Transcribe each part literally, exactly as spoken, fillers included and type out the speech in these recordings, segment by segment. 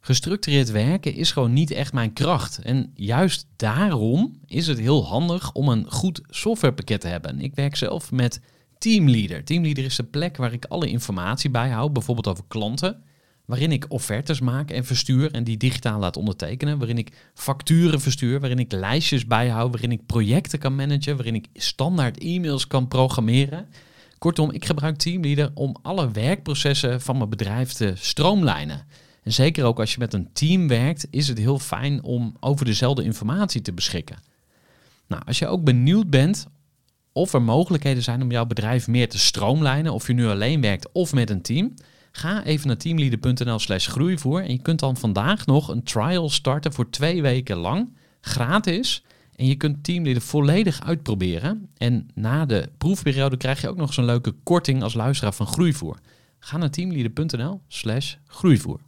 Gestructureerd werken is gewoon niet echt mijn kracht. En juist daarom is het heel handig om een goed softwarepakket te hebben. Ik werk zelf met Teamleader. Teamleader is de plek waar ik alle informatie bijhoud, bijvoorbeeld over klanten, waarin ik offertes maak en verstuur en die digitaal laat ondertekenen, waarin ik facturen verstuur, waarin ik lijstjes bijhoud, waarin ik projecten kan managen, waarin ik standaard e-mails kan programmeren. Kortom, ik gebruik Teamleader om alle werkprocessen van mijn bedrijf te stroomlijnen. En zeker ook als je met een team werkt, is het heel fijn om over dezelfde informatie te beschikken. Nou, als je ook benieuwd bent of er mogelijkheden zijn om jouw bedrijf meer te stroomlijnen, of je nu alleen werkt of met een team, ga even naar teamleader.nl slash groeivoer en je kunt dan vandaag nog een trial starten voor twee weken lang, gratis. En je kunt Teamleader volledig uitproberen. En na de proefperiode krijg je ook nog eens een leuke korting als luisteraar van Groeivoer. Ga naar teamleader.nl slash groeivoer.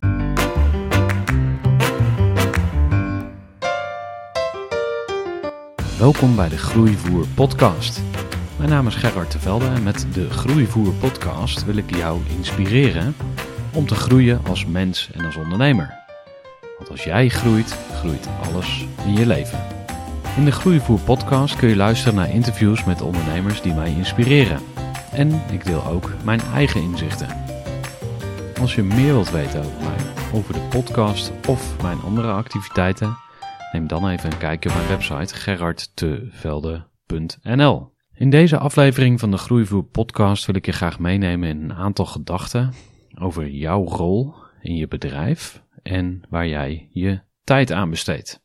Welkom bij de Groeivoer podcast. Mijn naam is Gerard de Velde en met de Groeivoer podcast wil ik jou inspireren om te groeien als mens en als ondernemer. Want als jij groeit, groeit alles in je leven. In de Groeivoer podcast kun je luisteren naar interviews met ondernemers die mij inspireren. En ik deel ook mijn eigen inzichten. Als je meer wilt weten over mij, over de podcast of mijn andere activiteiten, neem dan even een kijkje op mijn website gerard te velde punt n l. In deze aflevering van de Groeivoer podcast wil ik je graag meenemen in een aantal gedachten over jouw rol in je bedrijf en waar jij je tijd aan besteedt.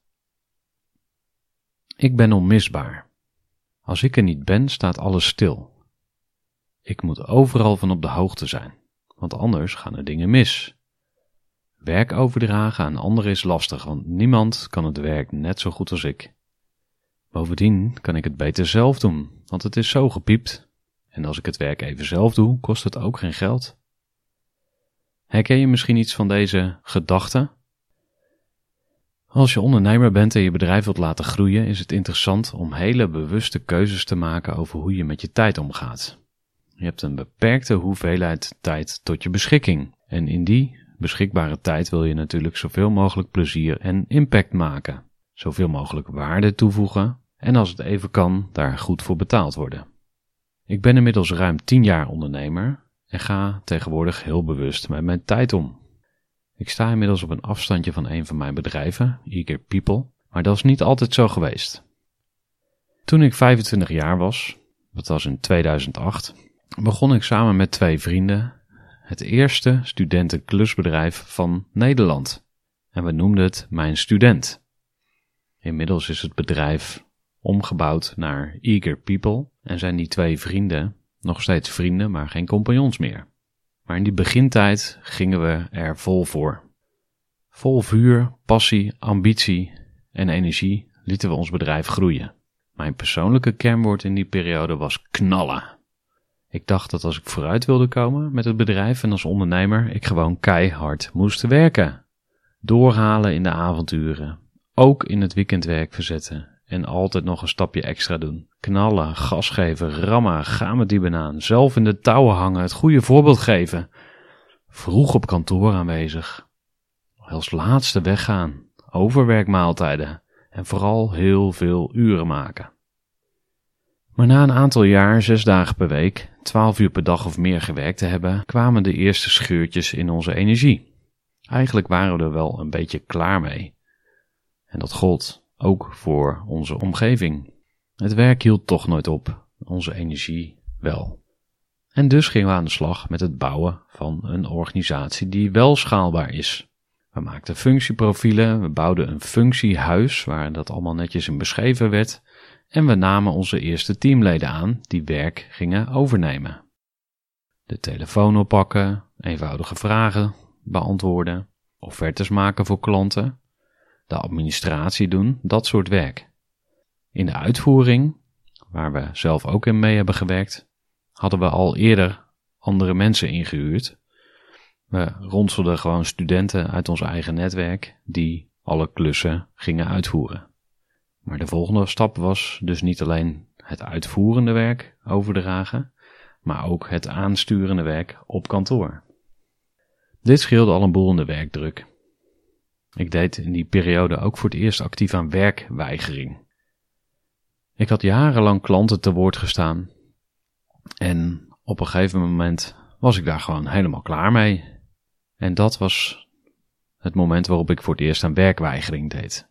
Ik ben onmisbaar. Als ik er niet ben, staat alles stil. Ik moet overal van op de hoogte zijn, want anders gaan er dingen mis. Werk overdragen aan anderen is lastig, want niemand kan het werk net zo goed als ik. Bovendien kan ik het beter zelf doen, want het is zo gepiept. En als ik het werk even zelf doe, kost het ook geen geld. Herken je misschien iets van deze gedachten? Als je ondernemer bent en je bedrijf wilt laten groeien, is het interessant om hele bewuste keuzes te maken over hoe je met je tijd omgaat. Je hebt een beperkte hoeveelheid tijd tot je beschikking. En in die beschikbare tijd wil je natuurlijk zoveel mogelijk plezier en impact maken. Zoveel mogelijk waarde toevoegen en als het even kan, daar goed voor betaald worden. Ik ben inmiddels ruim tien jaar ondernemer en ga tegenwoordig heel bewust met mijn tijd om. Ik sta inmiddels op een afstandje van een van mijn bedrijven, Eager People, maar dat is niet altijd zo geweest. Toen ik vijfentwintig jaar was, dat was in tweeduizend acht, begon ik samen met twee vrienden het eerste studentenklusbedrijf van Nederland. En we noemden het Mijn Student. Inmiddels is het bedrijf omgebouwd naar Eager People en zijn die twee vrienden nog steeds vrienden, maar geen compagnons meer. Maar in die begintijd gingen we er vol voor. Vol vuur, passie, ambitie en energie lieten we ons bedrijf groeien. Mijn persoonlijke kernwoord in die periode was knallen. Ik dacht dat als ik vooruit wilde komen met het bedrijf en als ondernemer, ik gewoon keihard moest werken. Doorhalen in de avonturen, ook in het weekendwerk verzetten en altijd nog een stapje extra doen. Knallen, gas geven, rammen, gaan met die banaan, zelf in de touwen hangen, het goede voorbeeld geven. Vroeg op kantoor aanwezig. Als laatste weggaan, overwerkmaaltijden en vooral heel veel uren maken. Maar na een aantal jaar, zes dagen per week, twaalf uur per dag of meer gewerkt te hebben, kwamen de eerste scheurtjes in onze energie. Eigenlijk waren we er wel een beetje klaar mee. En dat gold ook voor onze omgeving. Het werk hield toch nooit op, onze energie wel. En dus gingen we aan de slag met het bouwen van een organisatie die wel schaalbaar is. We maakten functieprofielen, we bouwden een functiehuis waar dat allemaal netjes in beschreven werd en we namen onze eerste teamleden aan die werk gingen overnemen. De telefoon oppakken, eenvoudige vragen beantwoorden, offertes maken voor klanten, de administratie doen, dat soort werk. In de uitvoering, waar we zelf ook in mee hebben gewerkt, hadden we al eerder andere mensen ingehuurd. We ronselden gewoon studenten uit ons eigen netwerk die alle klussen gingen uitvoeren. Maar de volgende stap was dus niet alleen het uitvoerende werk overdragen, maar ook het aansturende werk op kantoor. Dit scheelde al een boel in de werkdruk. Ik deed in die periode ook voor het eerst actief aan werkweigering. Ik had jarenlang klanten te woord gestaan en op een gegeven moment was ik daar gewoon helemaal klaar mee. En dat was het moment waarop ik voor het eerst aan werkweigering deed.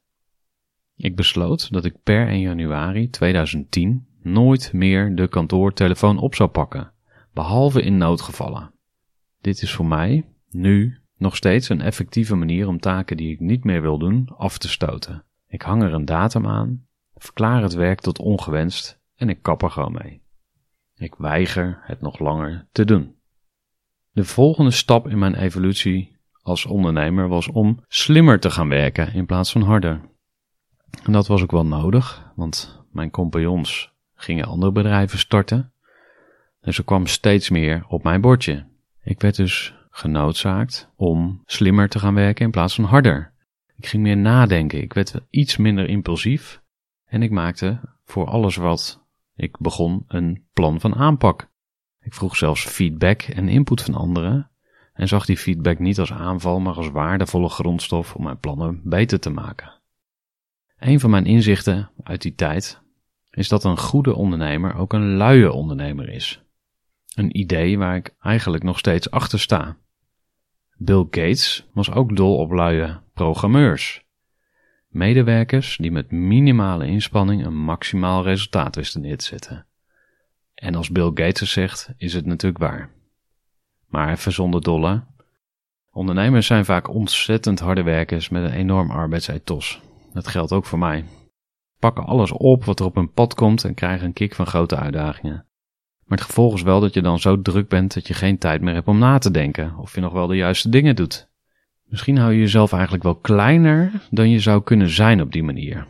Ik besloot dat ik per eerste januari tweeduizend tien nooit meer de kantoortelefoon op zou pakken, behalve in noodgevallen. Dit is voor mij nu nog steeds een effectieve manier om taken die ik niet meer wil doen af te stoten. Ik hang er een datum aan, verklaar het werk tot ongewenst en ik kap er gewoon mee. Ik weiger het nog langer te doen. De volgende stap in mijn evolutie als ondernemer was om slimmer te gaan werken in plaats van harder. En dat was ook wel nodig, want mijn compagnons gingen andere bedrijven starten. Dus er kwam steeds meer op mijn bordje. Ik werd dus genoodzaakt om slimmer te gaan werken in plaats van harder. Ik ging meer nadenken, ik werd iets minder impulsief en ik maakte voor alles wat ik begon een plan van aanpak. Ik vroeg zelfs feedback en input van anderen en zag die feedback niet als aanval, maar als waardevolle grondstof om mijn plannen beter te maken. Een van mijn inzichten uit die tijd is dat een goede ondernemer ook een luie ondernemer is. Een idee waar ik eigenlijk nog steeds achter sta. Bill Gates was ook dol op luie programmeurs. Medewerkers die met minimale inspanning een maximaal resultaat wisten neer te zetten. En als Bill Gates het zegt, is het natuurlijk waar. Maar even zonder dolle. Ondernemers zijn vaak ontzettend harde werkers met een enorm arbeidsethos. Dat geldt ook voor mij. Pakken alles op wat er op hun pad komt en krijgen een kick van grote uitdagingen. Maar het gevolg is wel dat je dan zo druk bent dat je geen tijd meer hebt om na te denken of je nog wel de juiste dingen doet. Misschien hou je jezelf eigenlijk wel kleiner dan je zou kunnen zijn op die manier.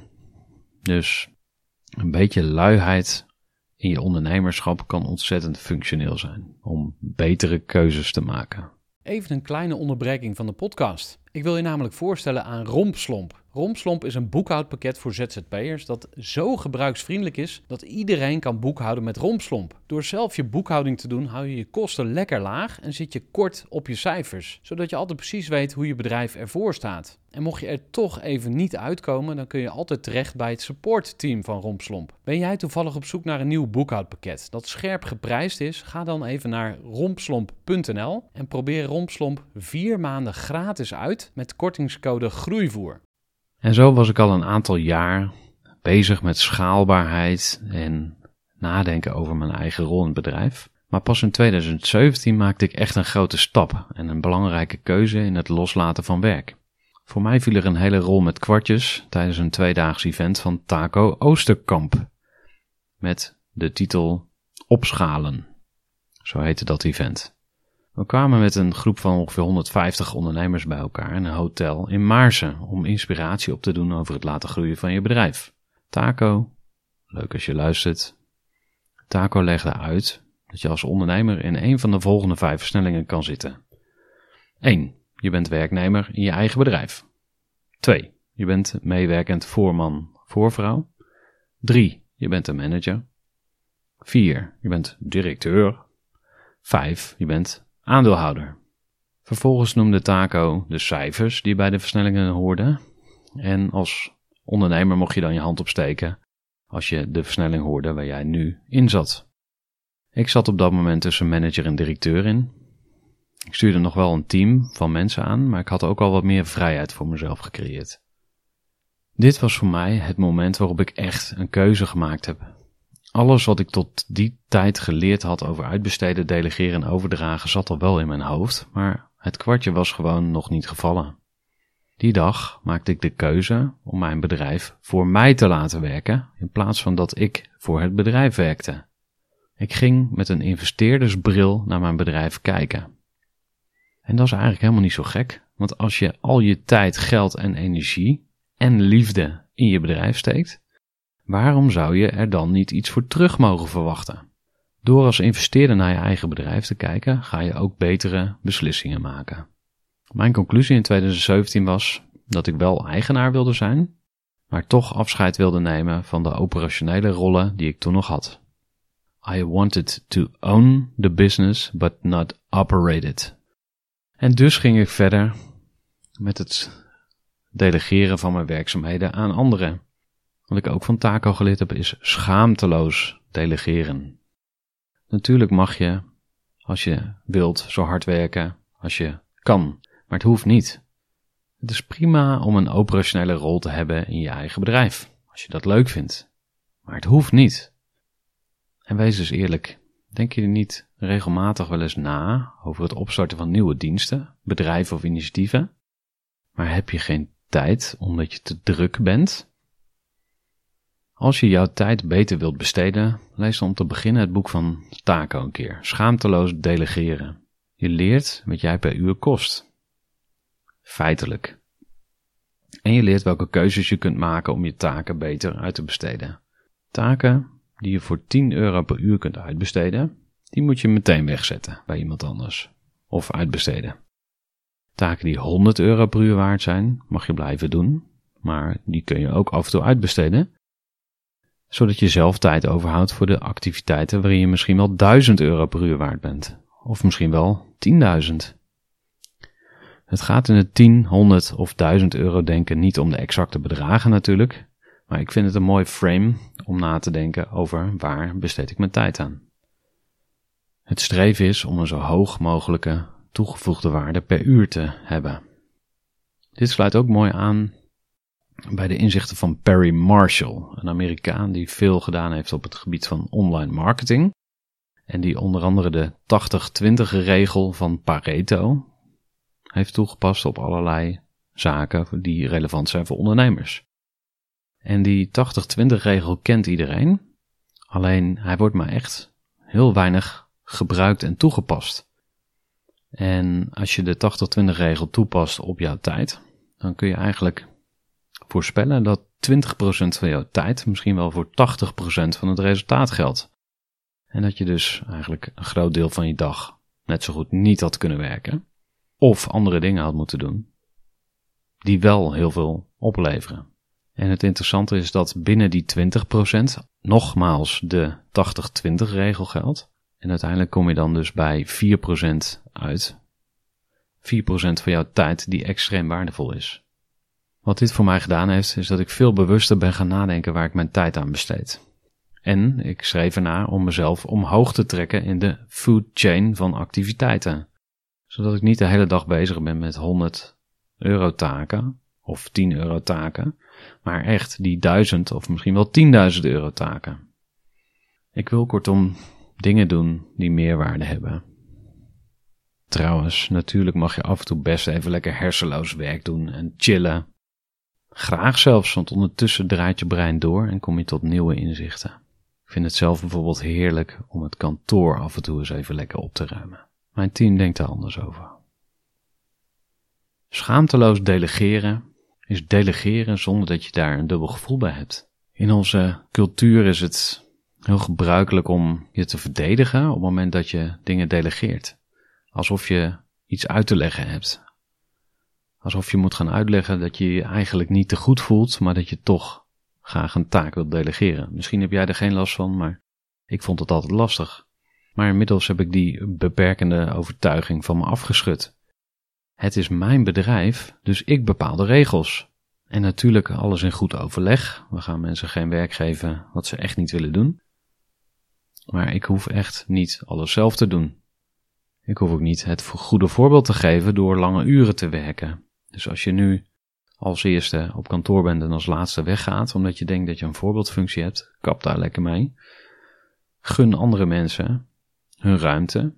Dus een beetje luiheid in je ondernemerschap kan ontzettend functioneel zijn om betere keuzes te maken. Even een kleine onderbreking van de podcast. Ik wil je namelijk voorstellen aan Rompslomp. Rompslomp is een boekhoudpakket voor Z Z P'ers dat zo gebruiksvriendelijk is dat iedereen kan boekhouden met Rompslomp. Door zelf je boekhouding te doen hou je je kosten lekker laag en zit je kort op je cijfers, zodat je altijd precies weet hoe je bedrijf ervoor staat. En mocht je er toch even niet uitkomen, dan kun je altijd terecht bij het supportteam van Rompslomp. Ben jij toevallig op zoek naar een nieuw boekhoudpakket dat scherp geprijsd is? Ga dan even naar rompslomp punt n l en probeer Rompslomp vier maanden gratis uit met kortingscode GROEIVOER. En zo was ik al een aantal jaar bezig met schaalbaarheid en nadenken over mijn eigen rol in het bedrijf. Maar pas in tweeduizend zeventien maakte ik echt een grote stap en een belangrijke keuze in het loslaten van werk. Voor mij viel er een hele rol met kwartjes tijdens een tweedaags event van Taco Oosterkamp. Met de titel Opschalen. Zo heette dat event. We kwamen met een groep van ongeveer honderdvijftig ondernemers bij elkaar in een hotel in Maarsen om inspiratie op te doen over het laten groeien van je bedrijf. Taco, leuk als je luistert, Taco legde uit dat je als ondernemer in een van de volgende vijf versnellingen kan zitten. één. Je bent werknemer in je eigen bedrijf. twee. Je bent meewerkend voorman, voorvrouw. drie. Je bent een manager. vier. Je bent directeur. vijf. Je bent aandeelhouder. Vervolgens noemde Taco de cijfers die bij de versnellingen hoorden. En als ondernemer mocht je dan je hand opsteken als je de versnelling hoorde waar jij nu in zat. Ik zat op dat moment tussen manager en directeur in. Ik stuurde nog wel een team van mensen aan, maar ik had ook al wat meer vrijheid voor mezelf gecreëerd. Dit was voor mij het moment waarop ik echt een keuze gemaakt heb. Alles wat ik tot die tijd geleerd had over uitbesteden, delegeren en overdragen zat al wel in mijn hoofd, maar het kwartje was gewoon nog niet gevallen. Die dag maakte ik de keuze om mijn bedrijf voor mij te laten werken, in plaats van dat ik voor het bedrijf werkte. Ik ging met een investeerdersbril naar mijn bedrijf kijken. En dat is eigenlijk helemaal niet zo gek, want als je al je tijd, geld en energie en liefde in je bedrijf steekt, waarom zou je er dan niet iets voor terug mogen verwachten? Door als investeerder naar je eigen bedrijf te kijken, ga je ook betere beslissingen maken. Mijn conclusie in tweeduizend zeventien was dat ik wel eigenaar wilde zijn, maar toch afscheid wilde nemen van de operationele rollen die ik toen nog had. I wanted to own the business, but not operate it. En dus ging ik verder met het delegeren van mijn werkzaamheden aan anderen. Wat ik ook van Taco geleerd heb is schaamteloos delegeren. Natuurlijk mag je, als je wilt, zo hard werken als je kan, maar het hoeft niet. Het is prima om een operationele rol te hebben in je eigen bedrijf, als je dat leuk vindt. Maar het hoeft niet. En wees dus eerlijk, denk je er niet regelmatig wel eens na over het opstarten van nieuwe diensten, bedrijven of initiatieven? Maar heb je geen tijd omdat je te druk bent? Als je jouw tijd beter wilt besteden, lees dan om te beginnen het boek van Taco een keer. Schaamteloos delegeren. Je leert wat jij per uur kost. Feitelijk. En je leert welke keuzes je kunt maken om je taken beter uit te besteden. Taken die je voor tien euro per uur kunt uitbesteden, die moet je meteen wegzetten bij iemand anders. Of uitbesteden. Taken die honderd euro per uur waard zijn, mag je blijven doen, maar die kun je ook af en toe uitbesteden, zodat je zelf tijd overhoudt voor de activiteiten waarin je misschien wel duizend euro per uur waard bent. Of misschien wel tienduizend. Het gaat in het tien, honderd of duizend euro denken niet om de exacte bedragen natuurlijk, maar ik vind het een mooi frame om na te denken over waar besteed ik mijn tijd aan. Het streven is om een zo hoog mogelijke toegevoegde waarde per uur te hebben. Dit sluit ook mooi aan bij de inzichten van Perry Marshall, een Amerikaan die veel gedaan heeft op het gebied van online marketing en die onder andere de tachtig twintig regel van Pareto heeft toegepast op allerlei zaken die relevant zijn voor ondernemers. En die tachtig twintig regel kent iedereen, alleen hij wordt maar echt heel weinig gebruikt en toegepast. En als je de tachtig twintig regel toepast op jouw tijd, dan kun je eigenlijk voorspellen dat twintig procent van jouw tijd misschien wel voor tachtig procent van het resultaat geldt. En dat je dus eigenlijk een groot deel van je dag net zo goed niet had kunnen werken, of andere dingen had moeten doen, die wel heel veel opleveren. En het interessante is dat binnen die twintig procent nogmaals de tachtig twintig regel geldt. En uiteindelijk kom je dan dus bij vier procent uit. vier procent van jouw tijd die extreem waardevol is. Wat dit voor mij gedaan heeft, is dat ik veel bewuster ben gaan nadenken waar ik mijn tijd aan besteed. En ik schreef ernaar om mezelf omhoog te trekken in de food chain van activiteiten. Zodat ik niet de hele dag bezig ben met honderd euro taken of tien euro taken, maar echt die duizend of misschien wel tienduizend euro taken. Ik wil kortom dingen doen die meerwaarde hebben. Trouwens, natuurlijk mag je af en toe best even lekker hersenloos werk doen en chillen. Graag zelfs, want ondertussen draait je brein door en kom je tot nieuwe inzichten. Ik vind het zelf bijvoorbeeld heerlijk om het kantoor af en toe eens even lekker op te ruimen. Mijn team denkt daar anders over. Schaamteloos delegeren is delegeren zonder dat je daar een dubbel gevoel bij hebt. In onze cultuur is het heel gebruikelijk om je te verdedigen op het moment dat je dingen delegeert. Alsof je iets uit te leggen hebt. Alsof je moet gaan uitleggen dat je je eigenlijk niet te goed voelt, maar dat je toch graag een taak wilt delegeren. Misschien heb jij er geen last van, maar ik vond het altijd lastig. Maar inmiddels heb ik die beperkende overtuiging van me afgeschud. Het is mijn bedrijf, dus ik bepaal de regels. En natuurlijk alles in goed overleg. We gaan mensen geen werk geven wat ze echt niet willen doen. Maar ik hoef echt niet alles zelf te doen. Ik hoef ook niet het goede voorbeeld te geven door lange uren te werken. Dus als je nu als eerste op kantoor bent en als laatste weggaat, omdat je denkt dat je een voorbeeldfunctie hebt, kap daar lekker mee. Gun andere mensen hun ruimte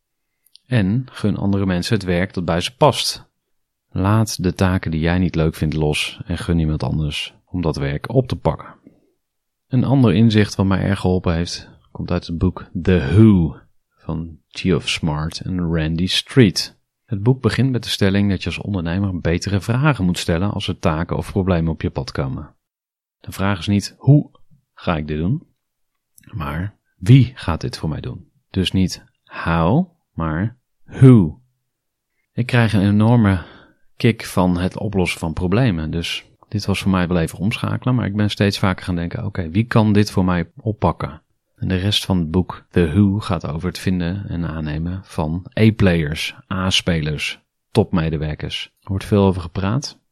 en gun andere mensen het werk dat bij ze past. Laat de taken die jij niet leuk vindt los en gun iemand anders om dat werk op te pakken. Een ander inzicht wat mij erg geholpen heeft, komt uit het boek The Who van Geoff Smart en Randy Street. Het boek begint met de stelling dat je als ondernemer betere vragen moet stellen als er taken of problemen op je pad komen. De vraag is niet hoe ga ik dit doen, maar wie gaat dit voor mij doen? Dus niet how, maar who. Ik krijg een enorme kick van het oplossen van problemen, dus dit was voor mij wel even omschakelen, maar ik ben steeds vaker gaan denken, oké, okay, wie kan dit voor mij oppakken? En de rest van het boek, The Who, gaat over het vinden en aannemen van A-players, A-spelers, topmedewerkers. Er wordt veel over gepraat,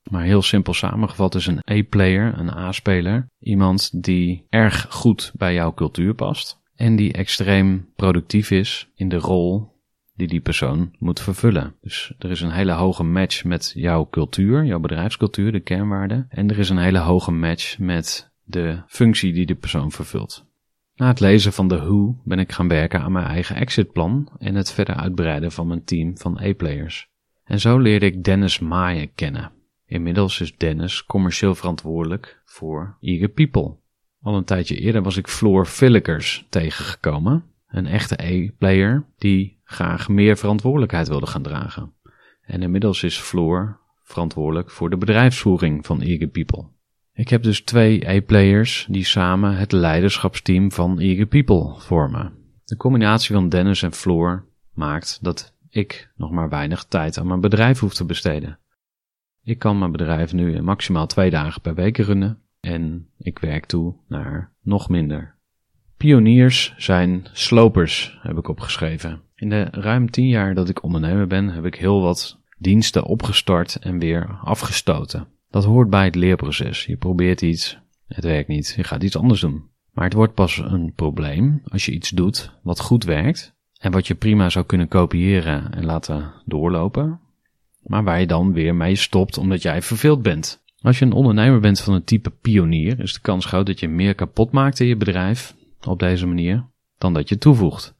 Maar heel simpel samengevat is een A-player, een A-speler, iemand die erg goed bij jouw cultuur past en die extreem productief is in de rol die die persoon moet vervullen. Dus er is een hele hoge match met jouw cultuur, jouw bedrijfscultuur, de kernwaarden, en er is een hele hoge match met de functie die de persoon vervult. Na het lezen van de Who ben ik gaan werken aan mijn eigen exitplan en het verder uitbreiden van mijn team van A-players. En zo leerde ik Dennis Maaien kennen. Inmiddels is Dennis commercieel verantwoordelijk voor Eager People. Al een tijdje eerder was ik Floor Villikers tegengekomen, een echte A-player die graag meer verantwoordelijkheid wilde gaan dragen. En inmiddels is Floor verantwoordelijk voor de bedrijfsvoering van Eager People. Ik heb dus twee A-players die samen het leiderschapsteam van Eager People vormen. De combinatie van Dennis en Floor maakt dat ik nog maar weinig tijd aan mijn bedrijf hoef te besteden. Ik kan mijn bedrijf nu in maximaal twee dagen per week runnen en ik werk toe naar nog minder. Pioniers zijn slopers, heb ik opgeschreven. In de ruim tien jaar dat ik ondernemer ben, heb ik heel wat diensten opgestart en weer afgestoten. Dat hoort bij het leerproces. Je probeert iets, het werkt niet, je gaat iets anders doen. Maar het wordt pas een probleem als je iets doet wat goed werkt en wat je prima zou kunnen kopiëren en laten doorlopen, maar waar je dan weer mee stopt omdat jij verveeld bent. Als je een ondernemer bent van het type pionier, is de kans groot dat je meer kapot maakt in je bedrijf op deze manier dan dat je toevoegt.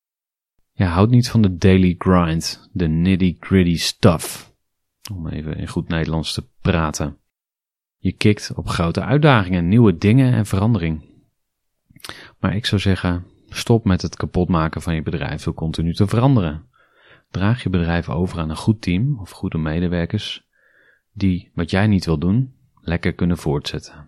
Je houdt niet van de daily grind, de nitty-gritty stuff, om even in goed Nederlands te praten. Je kikt op grote uitdagingen, nieuwe dingen en verandering. Maar ik zou zeggen, stop met het kapotmaken van je bedrijf door continu te veranderen. Draag je bedrijf over aan een goed team of goede medewerkers die wat jij niet wil doen, lekker kunnen voortzetten.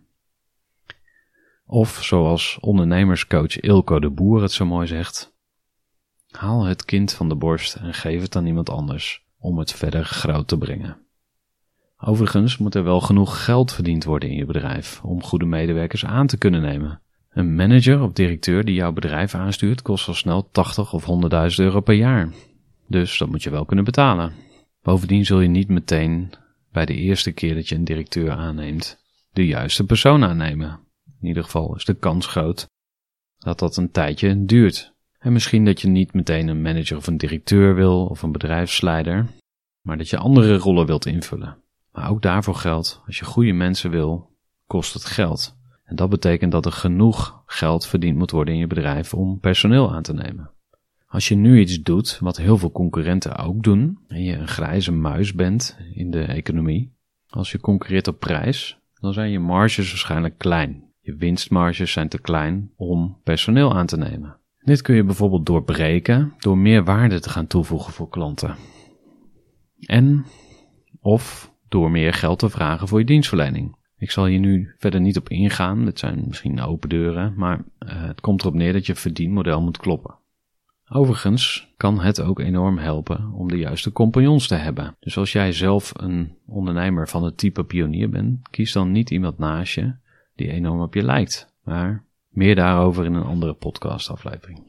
Of zoals ondernemerscoach Ilko de Boer het zo mooi zegt, haal het kind van de borst en geef het aan iemand anders om het verder groot te brengen. Overigens moet er wel genoeg geld verdiend worden in je bedrijf om goede medewerkers aan te kunnen nemen. Een manager of directeur die jouw bedrijf aanstuurt kost al snel tachtig of honderdduizend euro per jaar. Dus dat moet je wel kunnen betalen. Bovendien zul je niet meteen bij de eerste keer dat je een directeur aanneemt de juiste persoon aannemen. In ieder geval is de kans groot dat dat een tijdje duurt. En misschien dat je niet meteen een manager of een directeur wil of een bedrijfsleider, maar dat je andere rollen wilt invullen. Maar ook daarvoor geldt, als je goede mensen wil, kost het geld. En dat betekent dat er genoeg geld verdiend moet worden in je bedrijf om personeel aan te nemen. Als je nu iets doet wat heel veel concurrenten ook doen, en je een grijze muis bent in de economie, als je concurreert op prijs, dan zijn je marges waarschijnlijk klein. Je winstmarges zijn te klein om personeel aan te nemen. Dit kun je bijvoorbeeld doorbreken door meer waarde te gaan toevoegen voor klanten. En of door meer geld te vragen voor je dienstverlening. Ik zal hier nu verder niet op ingaan, dit zijn misschien open deuren, maar uh, het komt erop neer dat je verdienmodel moet kloppen. Overigens kan het ook enorm helpen om de juiste compagnons te hebben. Dus als jij zelf een ondernemer van het type pionier bent, kies dan niet iemand naast je die enorm op je lijkt, maar meer daarover in een andere podcastaflevering.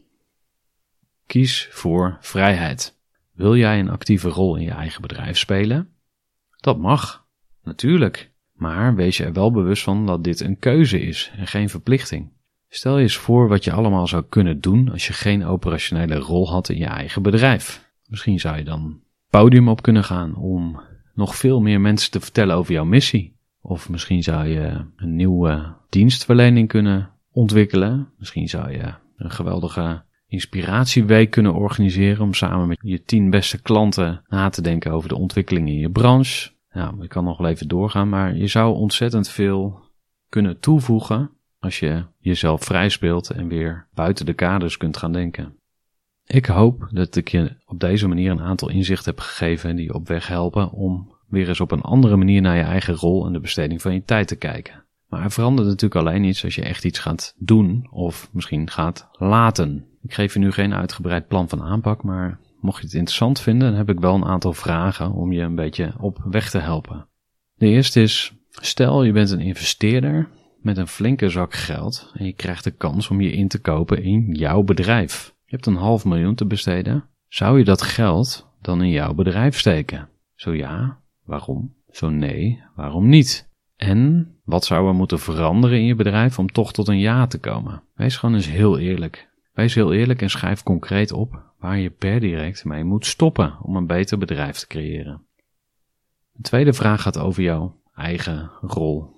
Kies voor vrijheid. Wil jij een actieve rol in je eigen bedrijf spelen? Dat mag, natuurlijk. Maar wees je er wel bewust van dat dit een keuze is en geen verplichting. Stel je eens voor wat je allemaal zou kunnen doen als je geen operationele rol had in je eigen bedrijf. Misschien zou je dan podium op kunnen gaan om nog veel meer mensen te vertellen over jouw missie. Of misschien zou je een nieuwe dienstverlening kunnen ontwikkelen. Misschien zou je een geweldige inspiratieweek kunnen organiseren om samen met je tien beste klanten na te denken over de ontwikkeling in je branche. Nou, ik kan nog wel even doorgaan, maar je zou ontzettend veel kunnen toevoegen als je jezelf vrij speelt en weer buiten de kaders kunt gaan denken. Ik hoop dat ik je op deze manier een aantal inzichten heb gegeven die je op weg helpen om weer eens op een andere manier naar je eigen rol en de besteding van je tijd te kijken. Maar er verandert natuurlijk alleen iets als je echt iets gaat doen of misschien gaat laten. Ik geef je nu geen uitgebreid plan van aanpak, maar mocht je het interessant vinden, dan heb ik wel een aantal vragen om je een beetje op weg te helpen. De eerste is, stel je bent een investeerder met een flinke zak geld en je krijgt de kans om je in te kopen in jouw bedrijf. Je hebt een half miljoen te besteden. Zou je dat geld dan in jouw bedrijf steken? Zo ja, waarom? Zo nee, waarom niet? En wat zou er moeten veranderen in je bedrijf om toch tot een ja te komen? Wees gewoon eens heel eerlijk. Wees heel eerlijk en schrijf concreet op waar je per direct mee moet stoppen om een beter bedrijf te creëren. De tweede vraag gaat over jouw eigen rol.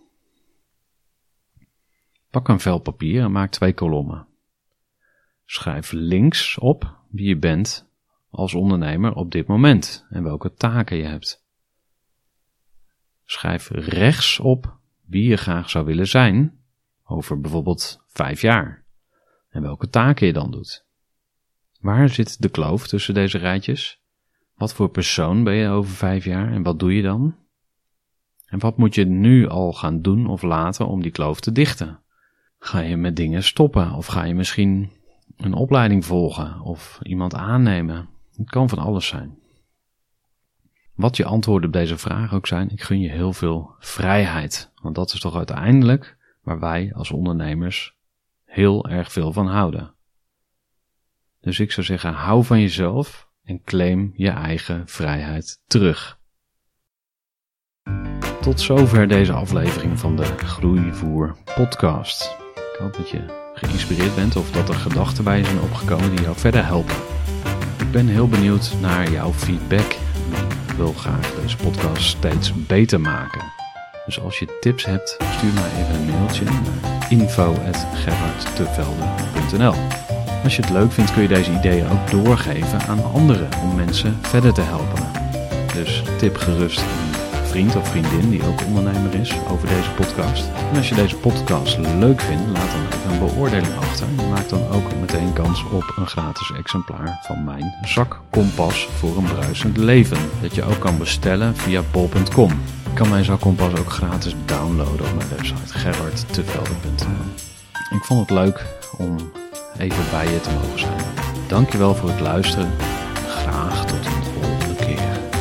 Pak een vel papier en maak twee kolommen. Schrijf links op wie je bent als ondernemer op dit moment en welke taken je hebt. Schrijf rechts op wie je graag zou willen zijn over bijvoorbeeld vijf jaar en welke taken je dan doet. Waar zit de kloof tussen deze rijtjes? Wat voor persoon ben je over vijf jaar en wat doe je dan? En wat moet je nu al gaan doen of laten om die kloof te dichten? Ga je met dingen stoppen of ga je misschien een opleiding volgen of iemand aannemen? Het kan van alles zijn. Wat je antwoorden op deze vraag ook zijn, ik gun je heel veel vrijheid. Want dat is toch uiteindelijk waar wij als ondernemers heel erg veel van houden. Dus ik zou zeggen, hou van jezelf en claim je eigen vrijheid terug. Tot zover deze aflevering van de Groeivoer podcast. Ik hoop dat je geïnspireerd bent of dat er gedachten bij je zijn opgekomen die jou verder helpen. Ik ben heel benieuwd naar jouw feedback. Ik wil graag deze podcast steeds beter maken. Dus als je tips hebt, stuur mij even een mailtje naar info at gerhardtevelde punt n l. Als je het leuk vindt kun je deze ideeën ook doorgeven aan anderen om mensen verder te helpen. Dus tip gerust een vriend of vriendin die ook ondernemer is over deze podcast. En als je deze podcast leuk vindt, laat dan even een beoordeling achter. Je maakt dan ook meteen kans op een gratis exemplaar van mijn zakkompas voor een bruisend leven. Dat je ook kan bestellen via bol punt com. Je kan mijn zakkompas ook gratis downloaden op mijn website gerhardtevelde punt n l. Ik vond het leuk om even bij je te mogen zijn. Dankjewel voor het luisteren. Graag tot een volgende keer.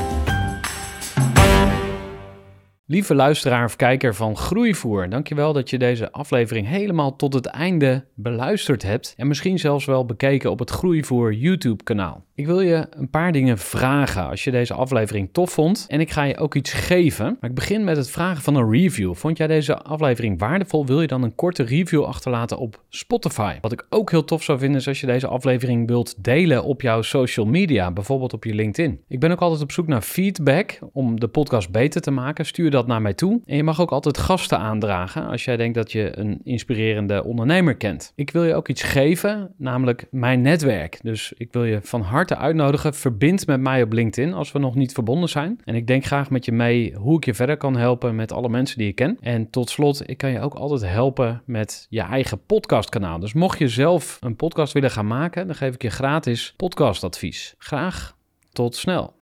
Lieve luisteraar of kijker van Groeivoer, dankjewel dat je deze aflevering helemaal tot het einde beluisterd hebt en misschien zelfs wel bekeken op het Groeivoer YouTube kanaal. Ik wil je een paar dingen vragen als je deze aflevering tof vond en ik ga je ook iets geven. Maar ik begin met het vragen van een review. Vond jij deze aflevering waardevol? Wil je dan een korte review achterlaten op Spotify? Wat ik ook heel tof zou vinden is als je deze aflevering wilt delen op jouw social media, bijvoorbeeld op je LinkedIn. Ik ben ook altijd op zoek naar feedback om de podcast beter te maken. Stuur dat naar mij toe. En je mag ook altijd gasten aandragen als jij denkt dat je een inspirerende ondernemer kent. Ik wil je ook iets geven, namelijk mijn netwerk. Dus ik wil je van harte uitnodigen. Verbind met mij op LinkedIn als we nog niet verbonden zijn. En ik denk graag met je mee hoe ik je verder kan helpen met alle mensen die je kent. En tot slot, ik kan je ook altijd helpen met je eigen podcastkanaal. Dus mocht je zelf een podcast willen gaan maken, dan geef ik je gratis podcastadvies. Graag tot snel.